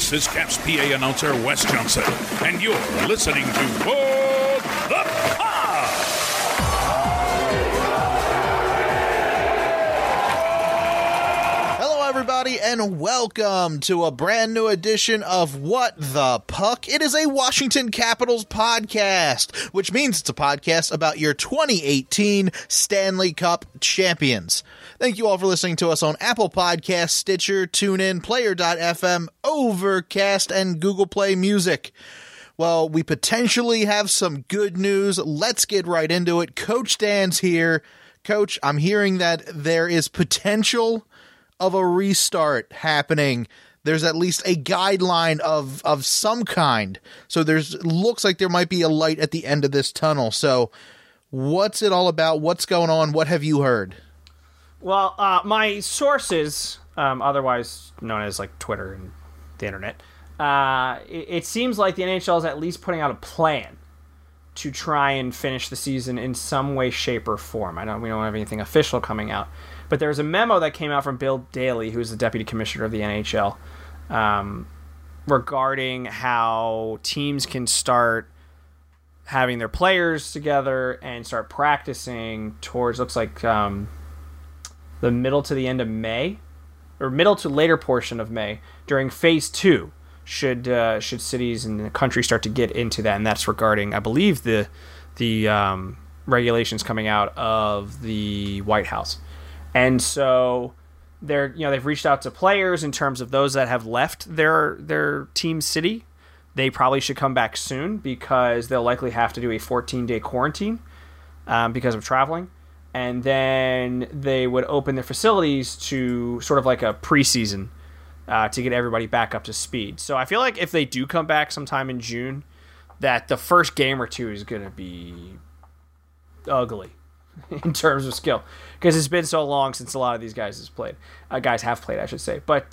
This is Caps PA announcer Wes Johnson, and you're listening to What the Pod! Hello, everybody, and welcome to a brand new edition of What the Puck. It is a Washington Capitals podcast, which means it's a podcast about your 2018 Stanley Cup champions. Thank you all for listening to us on Apple Podcasts, Stitcher, TuneIn, Player.fm, Overcast, and Google Play Music. Well, we potentially have some good news. Let's get right into it. Coach Dan's here. Coach, I'm hearing that there is potential of a restart happening. There's at least a guideline of some kind. So looks like there might be a light at the end of this tunnel. So what's it all about? What's going on? What have you heard? Well, my sources, otherwise known as like Twitter and the internet, it seems like the NHL is at least putting out a plan to try and finish the season in some way, shape, or form. We don't have anything official coming out, but there's a memo that came out from Bill Daly, who's the deputy commissioner of the NHL, regarding how teams can start having their players together and start practicing towards, looks like, the middle to the end of May, or middle to later portion of May, during Phase 2, should cities and the country start to get into that, and that's regarding, I believe, the regulations coming out of the White House. And so they've reached out to players in terms of those that have left their team city. They probably should come back soon because they'll likely have to do a 14-day quarantine because of traveling. And then they would open their facilities to sort of like a preseason to get everybody back up to speed. So I feel like if they do come back sometime in June, that the first game or two is going to be ugly in terms of skill, because it's been so long since a lot of these guys have played. I should say. But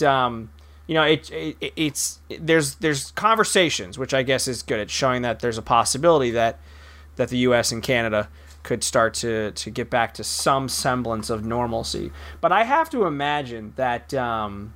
there's conversations, which I guess is good at showing that there's a possibility that the U.S. and Canada could start to get back to some semblance of normalcy. But I have to imagine that, none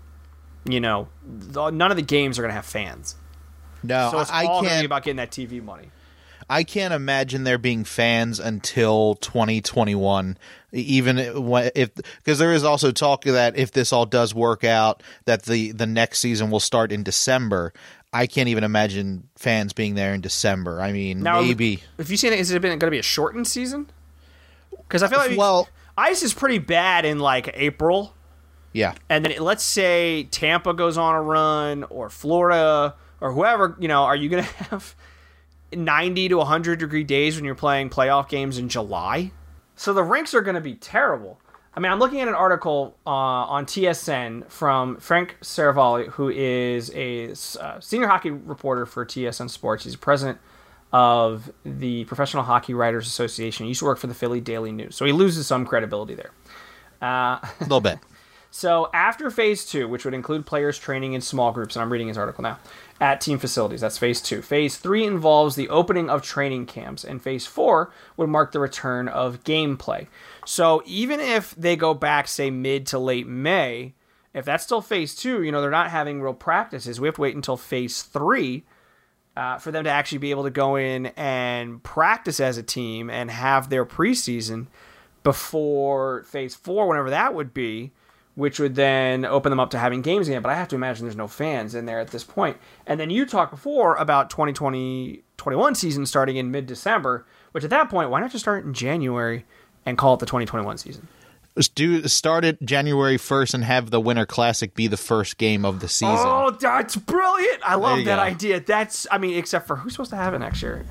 of the games are going to have fans. No, so it's all going to be about getting that TV money. I can't imagine there being fans until 2021, even because there is also talk that if this all does work out, that the next season will start in December. I can't even imagine fans being there in December. I mean, now, maybe. If you see it, is it going to be a shortened season? Because I feel like ice is pretty bad in like April. Yeah. And then let's say Tampa goes on a run, or Florida, or whoever, are you going to have 90 to 100 degree days when you're playing playoff games in July? So the rinks are going to be terrible. I mean, I'm looking at an article on TSN from Frank Saravalli, who is a senior hockey reporter for TSN Sports. He's president of the Professional Hockey Writers Association. He used to work for the Philly Daily News, so he loses some credibility there. A little bit. So after Phase 2, which would include players training in small groups, and I'm reading his article now, at team facilities, that's Phase 2. Phase 3 involves the opening of training camps, and Phase 4 would mark the return of gameplay. So even if they go back, say, mid to late May, if that's still Phase 2, they're not having real practices. We have to wait until Phase 3 for them to actually be able to go in and practice as a team and have their preseason before Phase 4, whenever that would be, which would then open them up to having games again. But I have to imagine there's no fans in there at this point. And then you talked before about 2020-21 season starting in mid-December, which at that point, why not just start in January and call it the 2021 season? Start it January 1st and have the Winter Classic be the first game of the season. Oh, that's brilliant. I love that idea. Except for who's supposed to have it next year?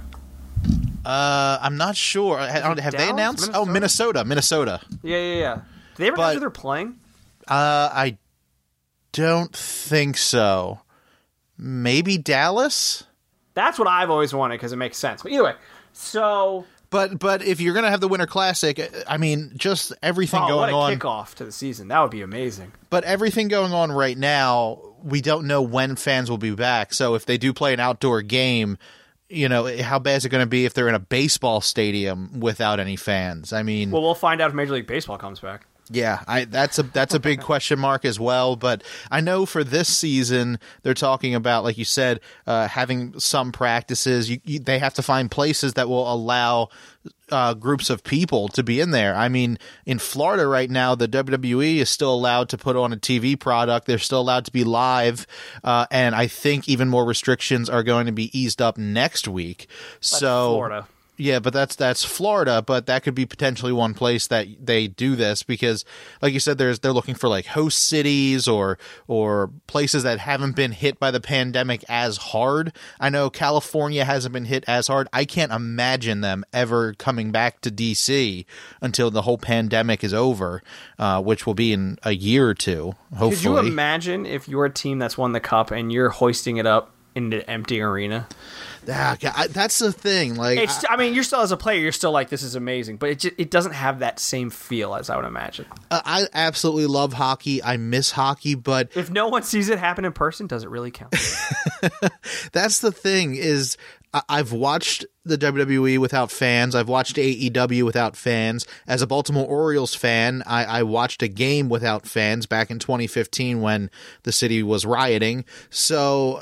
I'm not sure. Have they announced? Minnesota? Minnesota. Yeah. Did they ever announce who they're playing? I don't think so. Maybe Dallas? That's what I've always wanted because it makes sense. But either way, so... But if you're going to have the Winter Classic, I mean, just everything going on... what a kickoff to the season. That would be amazing. But everything going on right now, we don't know when fans will be back. So if they do play an outdoor game, how bad is it going to be if they're in a baseball stadium without any fans? I mean... Well, we'll find out if Major League Baseball comes back. Yeah, that's a big question mark as well. But I know for this season, they're talking about, like you said, having some practices. They have to find places that will allow groups of people to be in there. I mean, in Florida right now, the WWE is still allowed to put on a TV product. They're still allowed to be live. And I think even more restrictions are going to be eased up next week. That's Florida. Yeah, but that's Florida, but that could be potentially one place that they do this because, like you said, they're looking for like host cities or places that haven't been hit by the pandemic as hard. I know California hasn't been hit as hard. I can't imagine them ever coming back to DC until the whole pandemic is over, which will be in a year or two, hopefully. Could you imagine if you're a team that's won the cup and you're hoisting it up in an empty arena? That's the thing. Like, I mean, you're still, as a player, you're still like, this is amazing, but it doesn't have that same feel as I would imagine. I absolutely love hockey. I miss hockey, but if no one sees it happen in person, does it really count? That's the thing is I've watched the WWE without fans. I've watched AEW without fans. As a Baltimore Orioles fan, I watched a game without fans back in 2015 when the city was rioting. So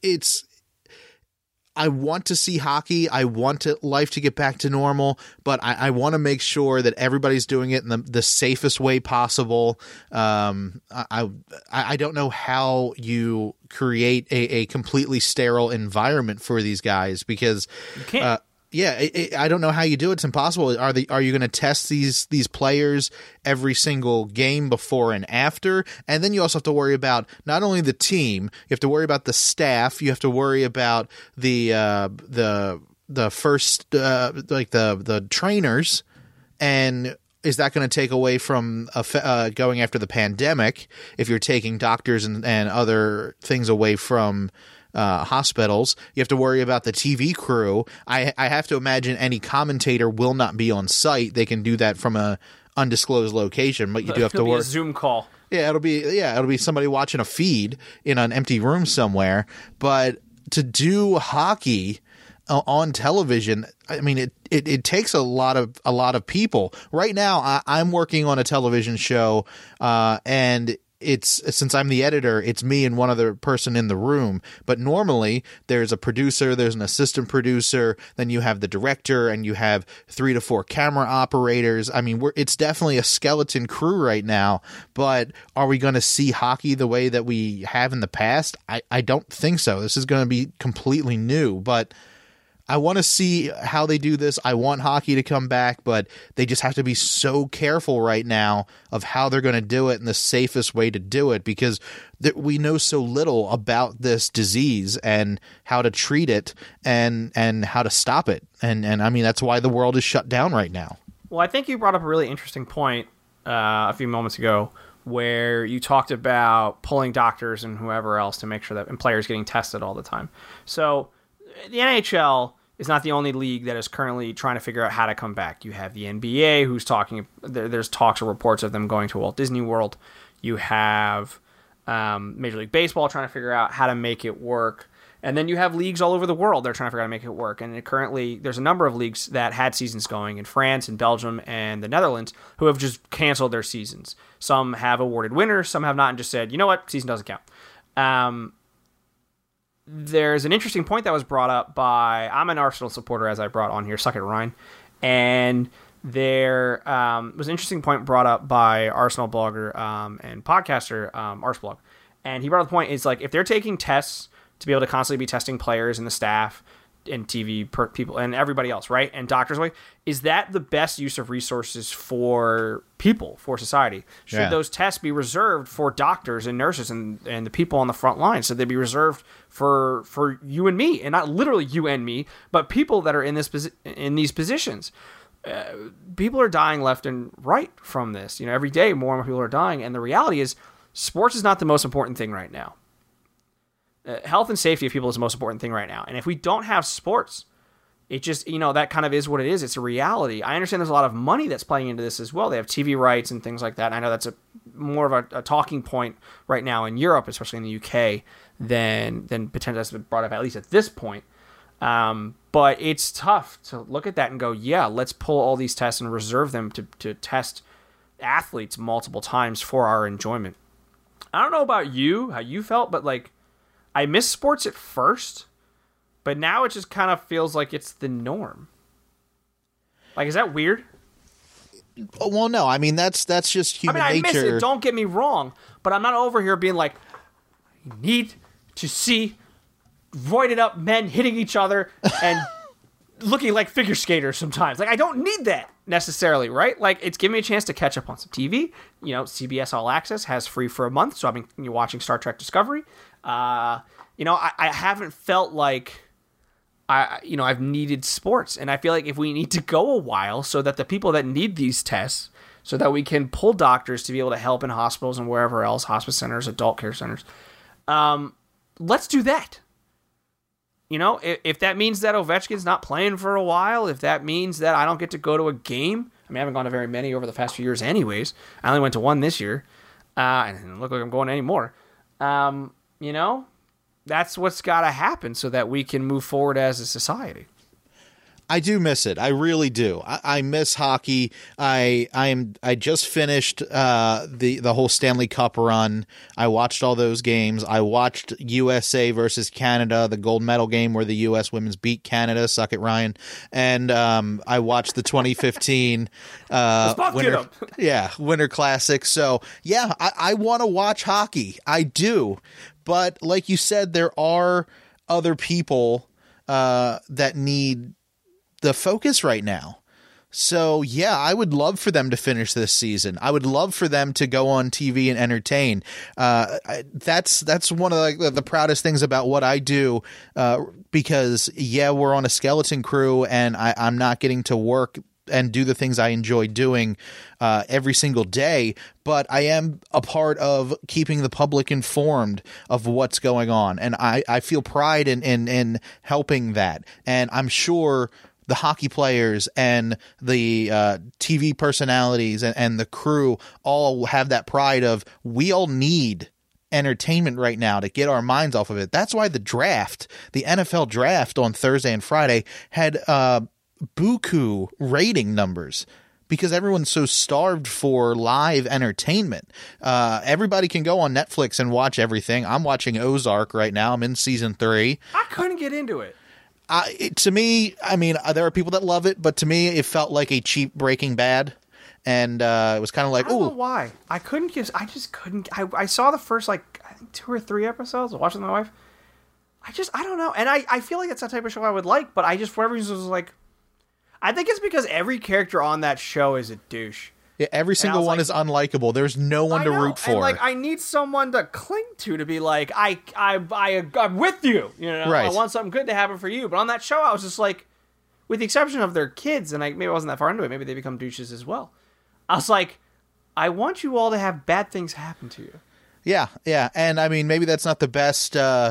I want to see hockey. I want life to get back to normal, but I want to make sure that everybody's doing it in the safest way possible. I don't know how you create a completely sterile environment for these guys because you can't. I don't know how you do it. It's impossible. Are you going to test these players every single game before and after? And then you also have to worry about not only the team, you have to worry about the staff, you have to worry about the first the trainers, and is that going to take away from going after the pandemic if you're taking doctors and other things away from hospitals? You have to worry about the TV crew. I have to imagine any commentator will not be on site. They can do that from a undisclosed location, but you do have to worry. A Zoom call. Yeah, it'll be somebody watching a feed in an empty room somewhere. But to do hockey on television, I mean, it takes a lot of people. Right now, I'm working on a television show, and since I'm the editor, it's me and one other person in the room. But normally there's a producer, there's an assistant producer, then you have the director, and you have 3 to 4 camera operators. I mean, it's definitely a skeleton crew right now. But are we going to see hockey the way that we have in the past? I don't think so. This is going to be completely new, but I want to see how they do this. I want hockey to come back, but they just have to be so careful right now of how they're going to do it and the safest way to do it because we know so little about this disease and how to treat it and how to stop it. And I mean, that's why the world is shut down right now. Well, I think you brought up a really interesting point a few moments ago where you talked about pulling doctors and whoever else to make sure that and players getting tested all the time. So the NHL is not the only league that is currently trying to figure out how to come back. You have the NBA who's talking. There's talks or reports of them going to Walt Disney World. You have Major League Baseball trying to figure out how to make it work. And then you have leagues all over the world that are trying to figure out how to make it work. And currently there's a number of leagues that had seasons going in France and Belgium and the Netherlands who have just canceled their seasons. Some have awarded winners, some have not, and just said, you know what, season doesn't count. There's an interesting point that was brought up by, I'm an Arsenal supporter, as I brought on here, Suck It Ryan, and there was an interesting point brought up by Arsenal blogger and podcaster Arsblog, and he brought up the point, is like, if they're taking tests to be able to constantly be testing players and the staff and TV people and everybody else, right, and doctors, is that the best use of resources for people, for society? Should those tests be reserved for doctors and nurses and the people on the front line? Should they be reserved for you and me, and not literally you and me, but people that are in these positions? People are dying left and right from this. You know, every day more and more people are dying, and the reality is, sports is not the most important thing right now. Health and safety of people is the most important thing right now. And if we don't have sports, it just, that kind of is what it is. It's a reality. I understand there's a lot of money that's playing into this as well. They have TV rights and things like that. And I know that's more of a talking point right now in Europe, especially in the UK, than potentially that's been brought up, at least at this point. But it's tough to look at that and go, yeah, let's pull all these tests and reserve them to test athletes multiple times for our enjoyment. I don't know about you, how you felt, but like I missed sports at first, but now it just kind of feels like it's the norm. Like, is that weird? Well, no. I mean, that's just human nature. I miss it. Don't get me wrong, but I'm not over here being like, you need to see roided up men hitting each other and looking like figure skaters sometimes. Like, I don't need that necessarily, right? Like, it's giving me a chance to catch up on some TV. You know, CBS All Access has free for a month, so I've been watching Star Trek Discovery. I haven't felt like I've needed sports, and I feel like if we need to go a while so that the people that need these tests, so that we can pull doctors to be able to help in hospitals and wherever else, hospice centers, adult care centers, let's do that. You know, if that means that Ovechkin's not playing for a while, if that means that I don't get to go to a game, I mean, I haven't gone to very many over the past few years anyways. I only went to one this year, and look like I'm going anymore. You know, that's what's got to happen so that we can move forward as a society. I do miss it. I really do. I miss hockey. I just finished the whole Stanley Cup run. I watched all those games. I watched USA versus Canada, the gold medal game where the U.S. women's beat Canada. Suck it, Ryan. And I watched the 2015 Winter Classic. So yeah, I want to watch hockey. I do, but like you said, there are other people that need the focus right now. So yeah, I would love for them to finish this season. I would love for them to go on TV and entertain. That's one of the proudest things about what I do, because yeah, we're on a skeleton crew and I'm not getting to work and do the things I enjoy doing every single day, but I am a part of keeping the public informed of what's going on. And I feel pride in helping that. And I'm sure the hockey players and the TV personalities and the crew all have that pride of, we all need entertainment right now to get our minds off of it. That's why the NFL draft on Thursday and Friday had buku rating numbers, because everyone's so starved for live entertainment. Everybody can go on Netflix and watch everything. I'm watching Ozark right now. I'm in season 3. I couldn't get into it. To me, I mean, there are people that love it, but to me, it felt like a cheap Breaking Bad, and it was kind of like, I don't know why. I just couldn't. I saw the first, like, I think 2 or 3 episodes. I watched it with my wife. I don't know. And I feel like it's that type of show I would like, but I just, for whatever reason, was like, I think it's because every character on that show is a douche. Yeah, every single one is unlikable. There's no one to root for. And like, I need someone to cling to be like, I'm with you. You know, right. I want something good to happen for you. But on that show, I was just like, with the exception of their kids, and maybe I wasn't that far into it. Maybe they become douches as well. I was like, I want you all to have bad things happen to you. Yeah, and I mean, maybe that's not the best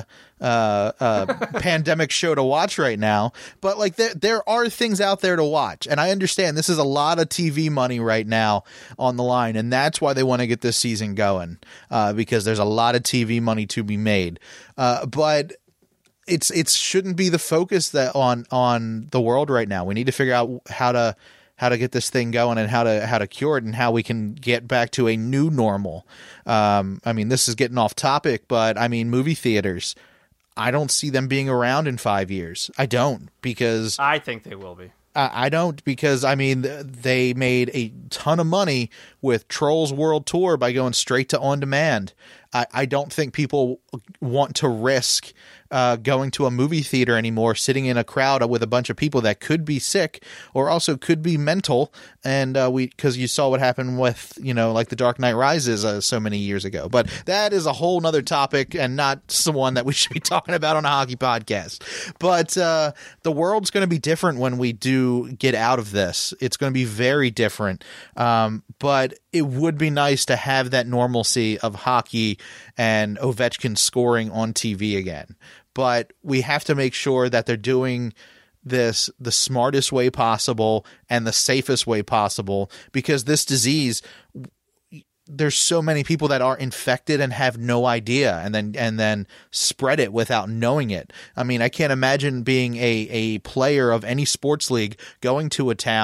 pandemic show to watch right now, but like there are things out there to watch, and I understand this is a lot of TV money right now on the line, and that's why they want to get this season going, because there's a lot of TV money to be made, but it shouldn't be the focus that on the world right now. We need to figure out how to get this thing going and how to cure it and how we can get back to a new normal. I mean, this is getting off topic, but I mean, movie theaters, I don't see them being around in 5 years. I don't, because I think they will be. I don't, because I mean, they made a ton of money with Trolls World Tour by going straight to on demand. I don't think people want to risk going to a movie theater anymore, sitting in a crowd with a bunch of people that could be sick or also could be mental. And because you saw what happened with, like The Dark Knight Rises so many years ago. But that is a whole nother topic and not someone that we should be talking about on a hockey podcast. But the world's going to be different when we do get out of this. It's going to be very different. But it would be nice to have that normalcy of hockey and Ovechkin scoring on TV again. But we have to make sure that they're doing this the smartest way possible and the safest way possible, because this disease, there's so many people that are infected and have no idea, and then spread it without knowing it. I mean, I can't imagine being a player of any sports league going to a town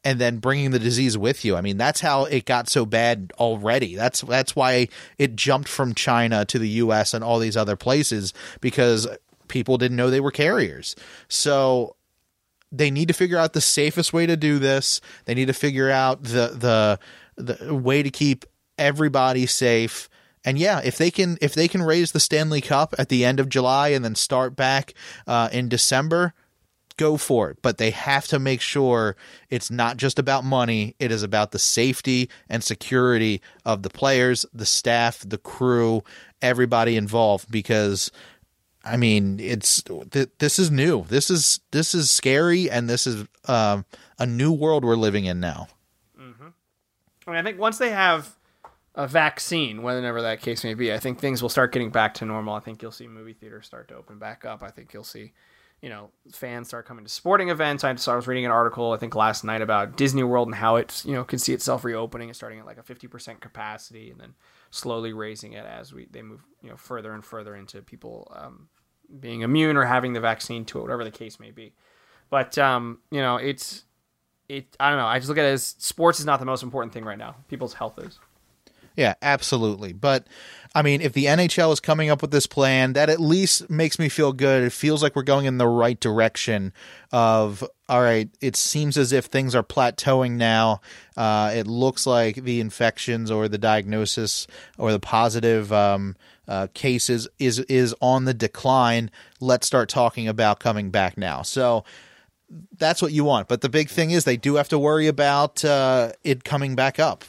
and then bringing the disease with you. I mean, that's how it got so bad already. That's why it jumped from China to the US and all these other places, because people didn't know they were carriers. So they need to figure out the safest way to do this. They need to figure out the way to keep everybody safe. And yeah, if they can raise the Stanley Cup at the end of July and then start back in December, go for it. But they have to make sure it's not just about money. It is about the safety and security of the players, the staff, the crew, everybody involved. Because I mean, this is new. This is scary, and this is a new world we're living in now. Mm-hmm. I mean, I think once they have a vaccine, whenever that case may be, I think things will start getting back to normal. I think you'll see movie theaters start to open back up. I think you'll see, fans start coming to sporting events. I was reading an article, I think last night, about Disney World and how it, can see itself reopening and starting at like a 50% capacity and then slowly raising it as they move, further and further into people being immune or having the vaccine to it, whatever the case may be. But, I don't know. I just look at it as sports is not the most important thing right now. People's health is. Yeah, absolutely. But, I mean, if the NHL is coming up with this plan, that at least makes me feel good. It feels like we're going in the right direction of, all right, it seems as if things are plateauing now. It looks like the infections or the diagnosis or the positive cases is on the decline. Let's start talking about coming back now. So that's what you want. But the big thing is they do have to worry about it coming back up.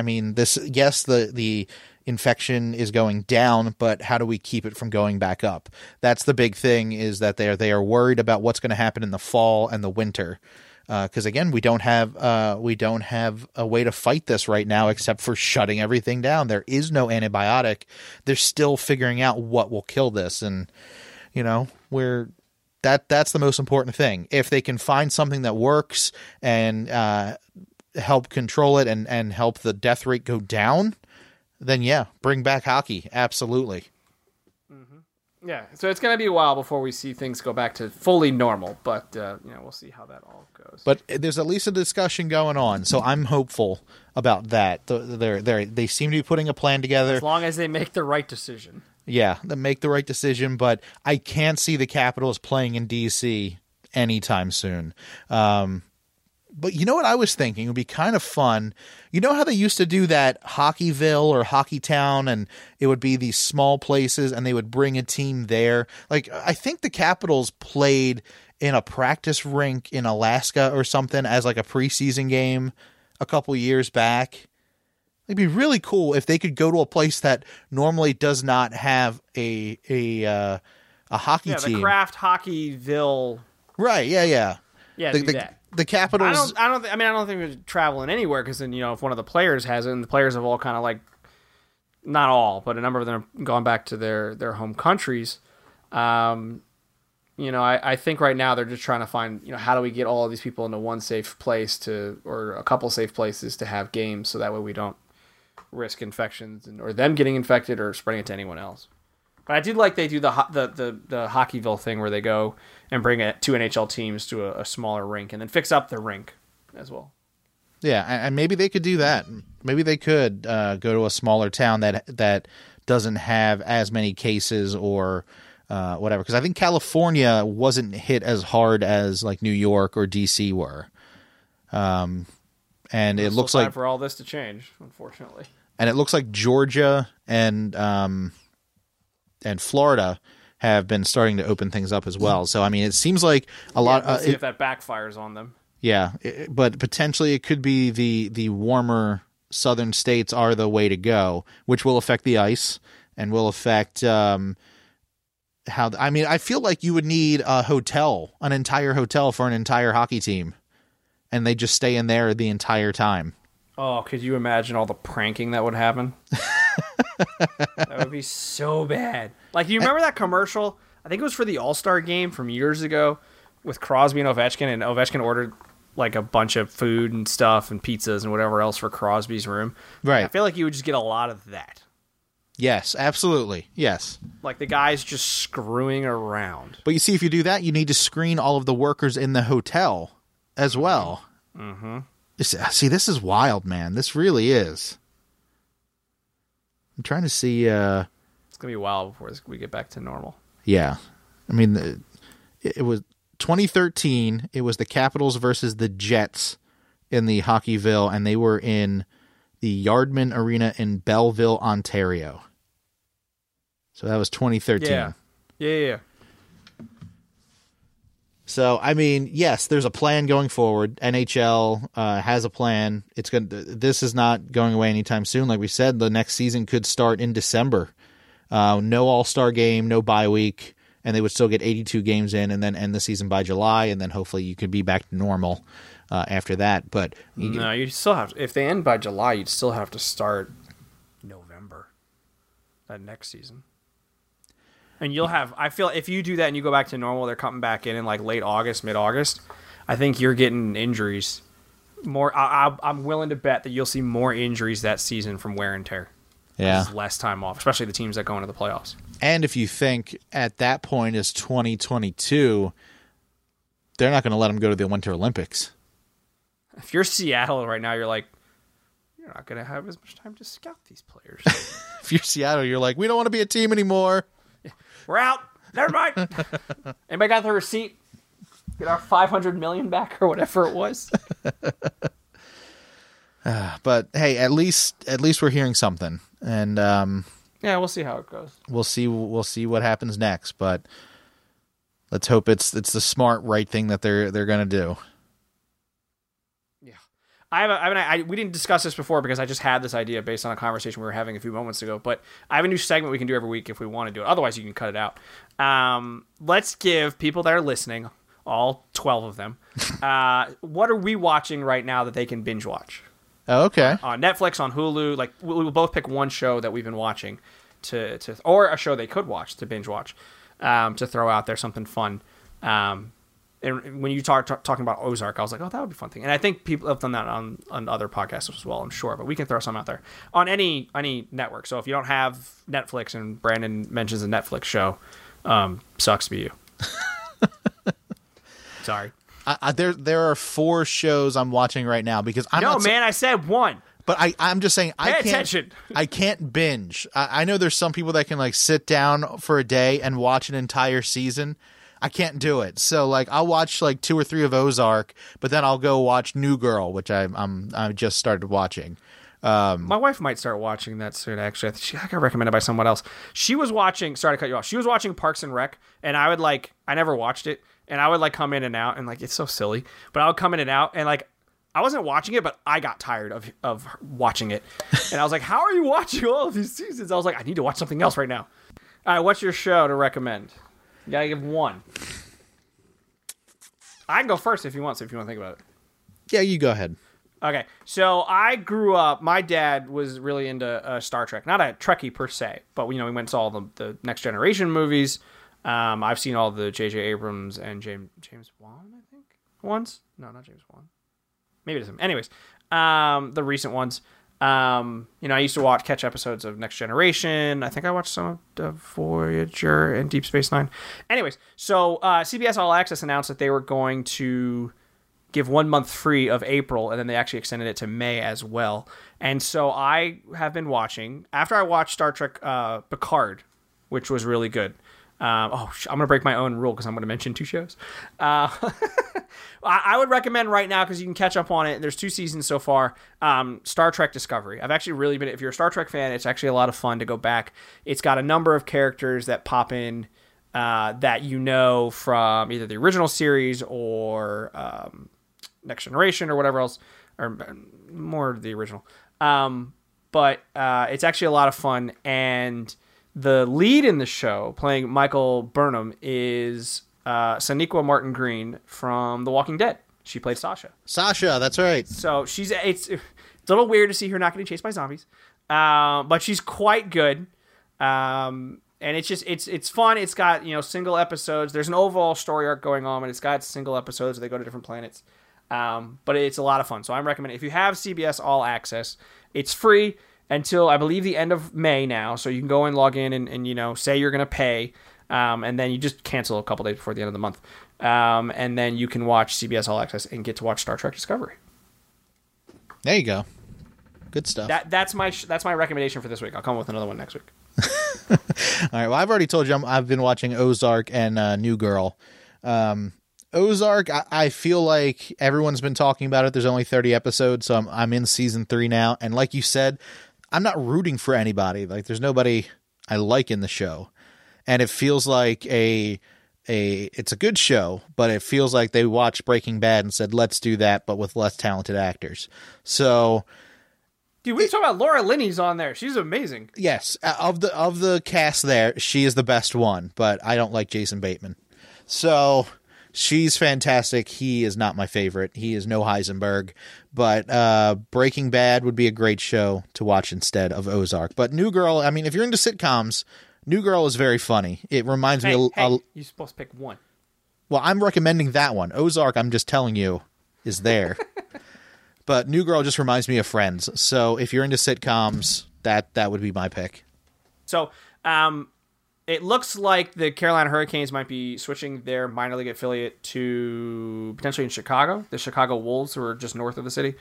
The infection is going down, but how do we keep it from going back up? That's the big thing, is that they are worried about what's going to happen in the fall and the winter. Because again, we don't have a way to fight this right now except for shutting everything down. There is no antibiotic. They're still figuring out what will kill this, and that's the most important thing. If they can find something that works and help control it and help the death rate go down, then yeah, bring back hockey. Absolutely. Mm-hmm. Yeah, so it's going to be a while before we see things go back to fully normal, but we'll see how that all goes. But there's at least a discussion going on, so I'm hopeful about that. They seem to be putting a plan together. As long as they make the right decision. Yeah, they make the right decision, but I can't see the Capitals playing in D.C. anytime soon. But you know what I was thinking? It would be kind of fun. You know how they used to do that Hockeyville or Hockeytown, and it would be these small places, and they would bring a team there? Like, I think the Capitals played in a practice rink in Alaska or something as like a preseason game a couple years back. It'd be really cool if they could go to a place that normally does not have a hockey team. Yeah, the Kraft Hockeyville. Right. Yeah. Yeah. The Capitals. I don't think we're traveling anywhere, because then if one of the players has it, and the players have all kind of like, not all, but a number of them have gone back to their home countries. I think right now they're just trying to find, how do we get all of these people into one safe place or a couple safe places to have games, so that way we don't risk infections or them getting infected or spreading it to anyone else. But I did like they do the Hockeyville thing where they go and bring two NHL teams to a smaller rink and then fix up the rink as well. Yeah, and maybe they could do that. Maybe they could go to a smaller town that doesn't have as many cases or whatever. Because I think California wasn't hit as hard as like New York or DC were. And it looks like for all this to change, unfortunately. And it looks like Georgia and Florida have been starting to open things up as well. So I mean, it seems like a lot. We'll see if that backfires on them. Yeah, but potentially it could be the warmer southern states are the way to go, which will affect the ice and will affect I feel like you would need an entire hotel for an entire hockey team, and they just stay in there the entire time. Oh, could you imagine all the pranking that would happen? That would be so bad. Like, you remember that commercial? I think it was for the All-Star game from years ago with Crosby and Ovechkin ordered like a bunch of food and stuff and pizzas and whatever else for Crosby's room. Right. I feel like you would just get a lot of that. Yes, absolutely. Yes. Like the guys just screwing around. But you see, if you do that, you need to screen all of the workers in the hotel as well. Mm-hmm. See, this is wild, man. This really is. I'm trying to see. It's going to be a while before we get back to normal. Yeah. I mean, it was 2013. It was the Capitals versus the Jets in the Hockeyville, and they were in the Yardman Arena in Belleville, Ontario. So that was 2013. Yeah. So, I mean, yes, there's a plan going forward. NHL has a plan. This is not going away anytime soon. Like we said, the next season could start in December. No All-Star game, no bye week, and they would still get 82 games in and then end the season by July, and then hopefully you could be back to normal after that. But no, you still have to, if they end by July, you'd still have to start November that next season. And you'll have, I feel if you do that and you go back to normal, they're coming back in like late August, mid-August, I think you're getting injuries. I'm willing to bet that you'll see more injuries that season from wear and tear. Yeah. Less time off, especially the teams that go into the playoffs. And if you think at that point is 2022, they're not going to let them go to the Winter Olympics. If you're Seattle right now, you're like, you're not going to have as much time to scout these players. If you're Seattle, you're like, we don't want to be a team anymore. We're out. Never mind. Anybody got the receipt? Get our $500 million back or whatever it was. But hey, at least we're hearing something, and yeah, we'll see how it goes. We'll see what happens next. But let's hope it's the smart, right thing that they're going to do. We didn't discuss this before because I just had this idea based on a conversation we were having a few moments ago, but I have a new segment we can do every week if we want to do it. Otherwise, you can cut it out. Let's give people that are listening, all 12 of them, what are we watching right now that they can binge watch? Oh, okay. On Netflix, on Hulu. Like, we'll both pick one show that we've been watching or a show they could watch to binge watch, to throw out there, something fun. And when you talking about Ozark, I was like, oh, that would be a fun thing. And I think people have done that on other podcasts as well, I'm sure. But we can throw some out there on any network. So if you don't have Netflix and Brandon mentions a Netflix show, sucks to be you. Sorry. There are 4 shows I'm watching right now because I said one. But I'm just saying attention. I can't binge. I know there's some people that can like sit down for a day and watch an entire season. I can't do it. So like I'll watch like 2 or 3 of Ozark, but then I'll go watch New Girl, which I just started watching. My wife might start watching that soon. Actually, I got recommended by someone else. She was watching. Sorry to cut you off. She was watching Parks and Rec, and I never watched it, and I would come in and out, and it's so silly. But I would come in and out, and I wasn't watching it, but I got tired of watching it, and I was like, "How are you watching all of these seasons?" I was like, "I need to watch something else right now." All right, what's your show to recommend? You gotta give one. I can go first if you want. So if you want to think about it. Yeah, you go ahead. Okay, so I grew up. My dad was really into Star Trek, not a Trekkie per se, but we went and saw the Next Generation movies. I've seen all the J.J. Abrams and James Wan, I think, ones. No, not James Wan. Maybe it isn't. Anyways, the recent ones. I used to catch episodes of Next Generation. I think I watched some of the Voyager and Deep Space Nine. Anyways, so CBS All Access announced that they were going to give 1 month free of April, and then they actually extended it to May as well. And so I have been watching, after I watched Star Trek Picard, which was really good. I'm going to break my own rule because I'm going to mention 2 shows. I would recommend right now, because you can catch up on it. There's 2 seasons so far. Star Trek Discovery. I've actually really been, if you're a Star Trek fan, it's actually a lot of fun to go back. It's got a number of characters that pop in that from either the original series or Next Generation or whatever else, or more the original. But it's actually a lot of fun, and the lead in the show, playing Michael Burnham, is Sonequa Martin Green from The Walking Dead. She played Sasha. Sasha, that's right. So it's a little weird to see her not getting chased by zombies, but she's quite good. And it's fun. It's got single episodes. There's an overall story arc going on, and it's got single episodes where they go to different planets. But it's a lot of fun. So I'm recommending, if you have CBS All Access, it's free until I believe the end of May now. So you can go and log in and say you're going to pay, and then you just cancel a couple days before the end of the month. And then you can watch CBS All Access and get to watch Star Trek Discovery. There you go. Good stuff. That's my recommendation for this week. I'll come with another one next week. All right. Well, I've already told you I've been watching Ozark and New Girl. Ozark, I feel like everyone's been talking about it. There's only 30 episodes, so I'm in season 3 now. And like you said, I'm not rooting for anybody. Like, there's nobody I like in the show. And it feels like it's a good show, but it feels like they watched Breaking Bad and said, let's do that, but with less talented actors. So, dude, we talking about Laura Linney's on there. She's amazing. Yes, of the cast there, she is the best one, but I don't like Jason Bateman. So she's fantastic. He is not my favorite. He is no Heisenberg, but Breaking Bad would be a great show to watch instead of Ozark. But New Girl, I mean, if you're into sitcoms, New Girl is very funny. It reminds me of... You're supposed to pick one. Well, I'm recommending that one. Ozark, I'm just telling you, is there. But New Girl just reminds me of Friends. So if you're into sitcoms, that would be my pick. So it looks like the Carolina Hurricanes might be switching their minor league affiliate to potentially in Chicago. The Chicago Wolves, who are just north of the city.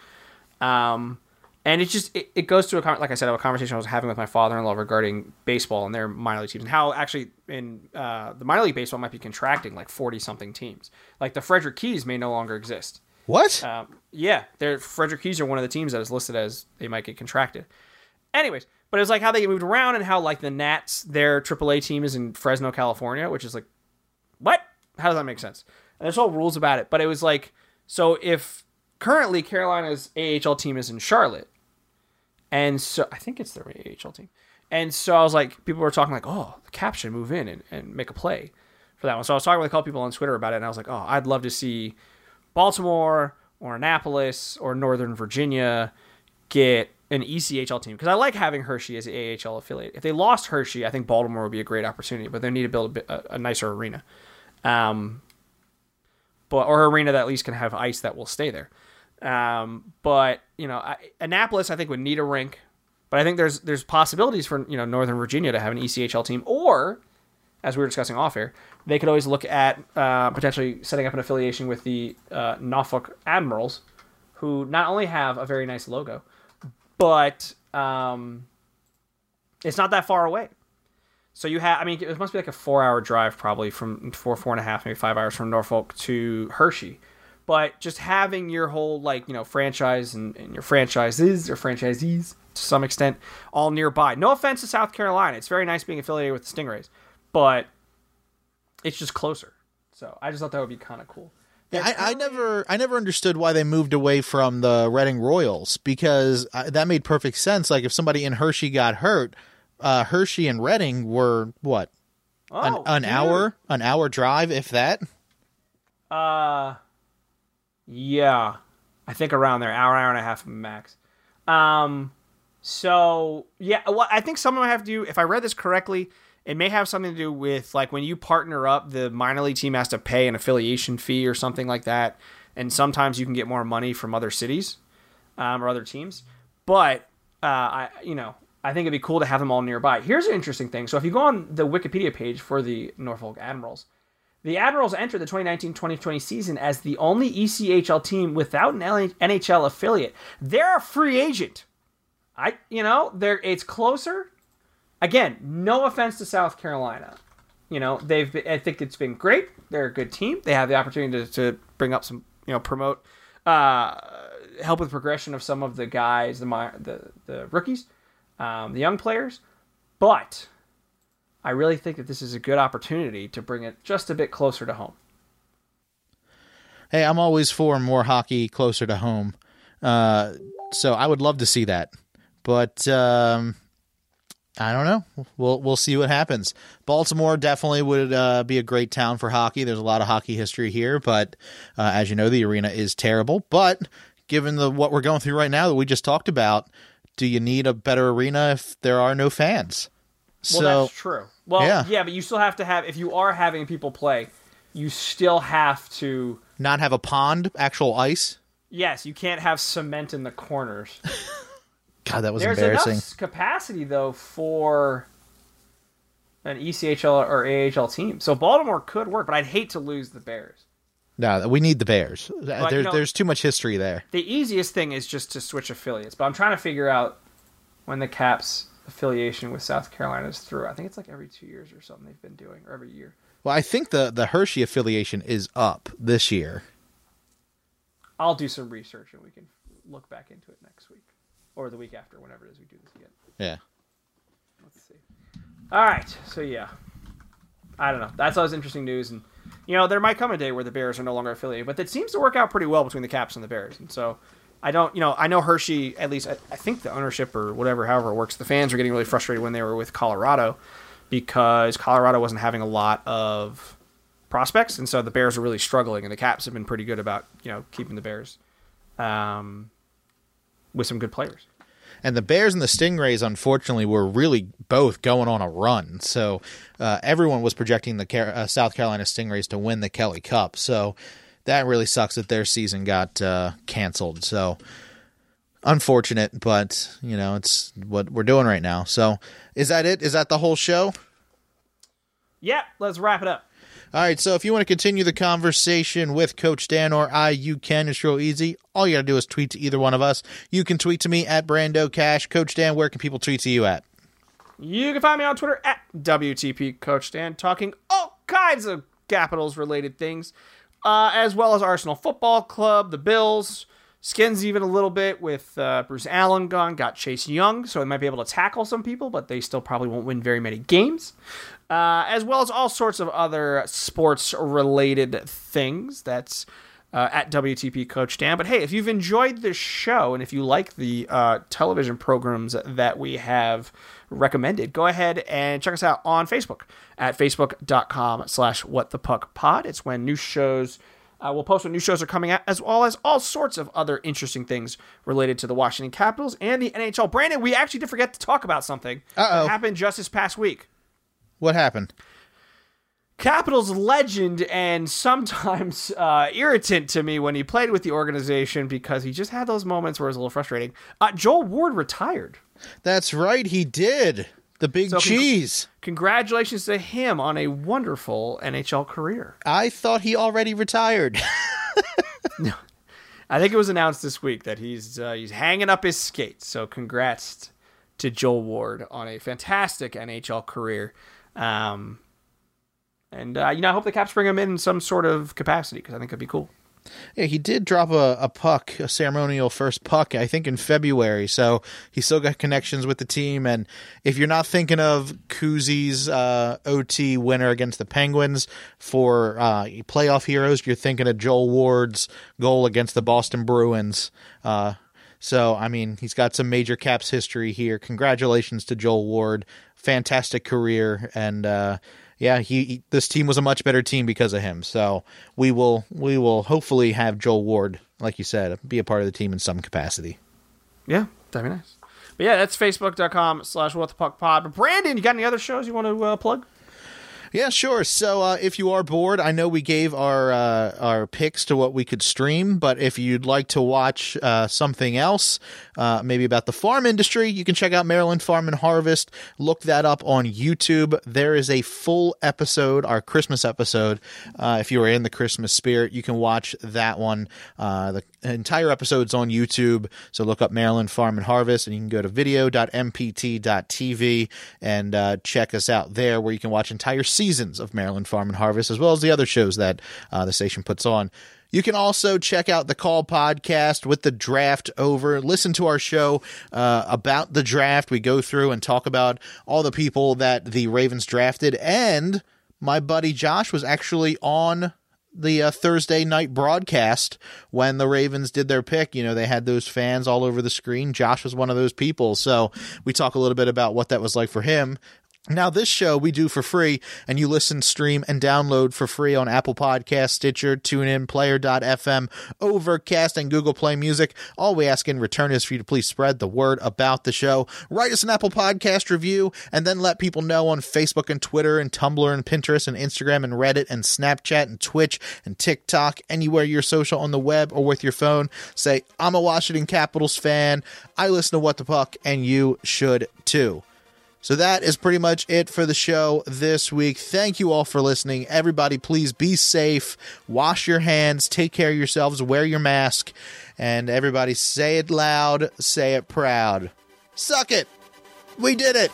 And it just it goes to like I said, a conversation I was having with my father-in-law regarding baseball and their minor league teams, and how actually in the minor league baseball might be contracting like 40-something teams. Like the Frederick Keys may no longer exist. What? Yeah, Frederick Keys are one of the teams that is listed as they might get contracted. Anyways, but it was like how they get moved around, and how like the Nats, their AAA team is in Fresno, California, which is like, what? How does that make sense? And there's all rules about it. But it was like, so if currently Carolina's AHL team is in Charlotte, and so I think it's their AHL team. And so I was like, people were talking like, oh, the Caps should move in and make a play for that one. So I was talking with a couple people on Twitter about it, and I was like, oh, I'd love to see Baltimore or Annapolis or Northern Virginia get an ECHL team, because I like having Hershey as the AHL affiliate. If they lost Hershey, I think Baltimore would be a great opportunity, but they need to build a nicer arena, or arena that at least can have ice that will stay there. But you know, Annapolis I think would need a rink, but I think there's possibilities for Northern Virginia to have an ECHL team, or as we were discussing off air, they could always look at potentially setting up an affiliation with the Norfolk Admirals, who not only have a very nice logo, but it's not that far away. So you have, I mean, it must be like a 4-hour drive probably from 4.5, maybe 5 hours from Norfolk to Hershey. But just having your whole franchise and your franchises or franchisees to some extent all nearby. No offense to South Carolina. It's very nice being affiliated with the Stingrays, but it's just closer. So I just thought that would be kind of cool. Yeah, I never understood why they moved away from the Reading Royals, because that made perfect sense. Like if somebody in Hershey got hurt, Hershey and Reading were what? An hour drive, if that. Yeah, I think around there, hour and a half max. So yeah, well, I think someone might have to do, if I read this correctly, it may have something to do with like when you partner up, the minor league team has to pay an affiliation fee or something like that, and sometimes you can get more money from other cities or other teams. But I think it'd be cool to have them all nearby. Here's an interesting thing. So if you go on the Wikipedia page for the Norfolk Admirals, the Admirals entered the 2019-2020 season as the only ECHL team without an NHL affiliate. They're a free agent. It's closer. Again, no offense to South Carolina. I think it's been great. They're a good team. They have the opportunity to bring up some, promote, help with progression of some of the guys, the rookies, the young players. But I really think that this is a good opportunity to bring it just a bit closer to home. Hey, I'm always for more hockey closer to home. So I would love to see that. But I don't know. We'll see what happens. Baltimore definitely would be a great town for hockey. There's a lot of hockey history here, but as you know, the arena is terrible. But given what we're going through right now that we just talked about, do you need a better arena if there are no fans? Well, that's true. Well, yeah, but you still have to have, if you are having people play, you still have to not have a pond, actual ice. Yes, you can't have cement in the corners. God, that was embarrassing. There's enough capacity, though, for an ECHL or AHL team. So Baltimore could work, but I'd hate to lose the Bears. No, we need the Bears. But, There's too much history there. The easiest thing is just to switch affiliates, but I'm trying to figure out when the Caps affiliation with South Carolina is through. I think it's like every 2 years or something they've been doing, or every year. Well, I think the Hershey affiliation is up this year. I'll do some research and we can look back into it next week or the week after, whenever it is we do this again. Yeah. Let's see. All right. So, yeah. I don't know. That's always interesting news. And, there might come a day where the Bears are no longer affiliated, but it seems to work out pretty well between the Caps and the Bears. And so I know Hershey, at least I think the ownership or whatever, however it works, the fans were getting really frustrated when they were with Colorado because Colorado wasn't having a lot of prospects. And so the Bears are really struggling, and the Caps have been pretty good about, keeping the Bears with some good players. And the Bears and the Stingrays, unfortunately, were really both going on a run. So everyone was projecting the South Carolina Stingrays to win the Kelly Cup. So that really sucks that their season got canceled. So unfortunate, but, it's what we're doing right now. So is that it? Is that the whole show? Yeah, let's wrap it up. All right, so if you want to continue the conversation with Coach Dan or I, you can. It's real easy. All you got to do is tweet to either one of us. You can tweet to me at Brando Cash. Coach Dan, where can people tweet to you at? You can find me on Twitter at WTP Coach Dan, talking all kinds of Capitals-related things, as well as Arsenal Football Club, the Bills, Skins even a little bit with Bruce Allen gone, got Chase Young, so they might be able to tackle some people, but they still probably won't win very many games. As well as all sorts of other sports-related things. That's at WTP Coach Dan. But hey, if you've enjoyed this show and if you like the television programs that we have recommended, go ahead and check us out on Facebook at facebook.com/whatthepuckpod. It's when new shows... we'll post when new shows are coming out, as well as all sorts of other interesting things related to the Washington Capitals and the NHL. Brandon, we actually did forget to talk about something that happened just this past week. What happened? Capitals legend and sometimes irritant to me when he played with the organization because he just had those moments where it was a little frustrating. Joel Ward retired. That's right, he did. The big cheese. Congratulations to him on a wonderful NHL career. I thought he already retired. No, I think it was announced this week that he's hanging up his skates. So congrats to Joel Ward on a fantastic NHL career. I hope the Caps bring him in some sort of capacity because I think it'd be cool. Yeah, he did drop a puck, a ceremonial first puck, I think in February. So he's still got connections with the team. And if you're not thinking of Kuzi's OT winner against the Penguins for playoff heroes, you're thinking of Joel Ward's goal against the Boston Bruins. So, I mean, he's got some major Caps history here. Congratulations to Joel Ward. Fantastic career. And, this team was a much better team because of him. So we will hopefully have Joel Ward, like you said, be a part of the team in some capacity. Yeah, that'd be nice. But yeah, that's facebook.com/whatthepuckpod. But Brandon, you got any other shows you want to plug? Yeah, sure. So if you are bored, I know we gave our picks to what we could stream, but if you'd like to watch something else, maybe about the farm industry, you can check out Maryland Farm and Harvest. Look that up on YouTube. There is a full episode, our Christmas episode. If you are in the Christmas spirit, you can watch that one. The entire episode's on YouTube, so look up Maryland Farm and Harvest, and you can go to video.mpt.tv and check us out there, where you can watch entire seasons of Maryland Farm and Harvest, as well as the other shows that the station puts on. You can also check out the Call podcast with the draft over. Listen to our show about the draft. We go through and talk about all the people that the Ravens drafted, and my buddy Josh was actually on the Thursday night broadcast when the Ravens did their pick. They had those fans all over the screen. Josh was one of those people. So we talk a little bit about what that was like for him. Now, this show we do for free, and you listen, stream, and download for free on Apple Podcasts, Stitcher, TuneIn, Player.fm, Overcast, and Google Play Music. All we ask in return is for you to please spread the word about the show. Write us an Apple Podcast review, and then let people know on Facebook and Twitter and Tumblr and Pinterest and Instagram and Reddit and Snapchat and Twitch and TikTok, anywhere you're social on the web or with your phone. Say, I'm a Washington Capitals fan, I listen to What the Puck, and you should too. So that is pretty much it for the show this week. Thank you all for listening. Everybody, please be safe. Wash your hands. Take care of yourselves. Wear your mask. And everybody, say it loud. Say it proud. Suck it. We did it.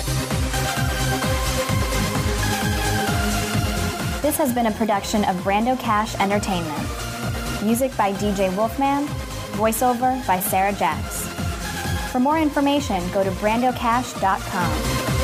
This has been a production of Brando Cash Entertainment. Music by DJ Wolfman. Voiceover by Sarah Jacks. For more information, go to brandocash.com.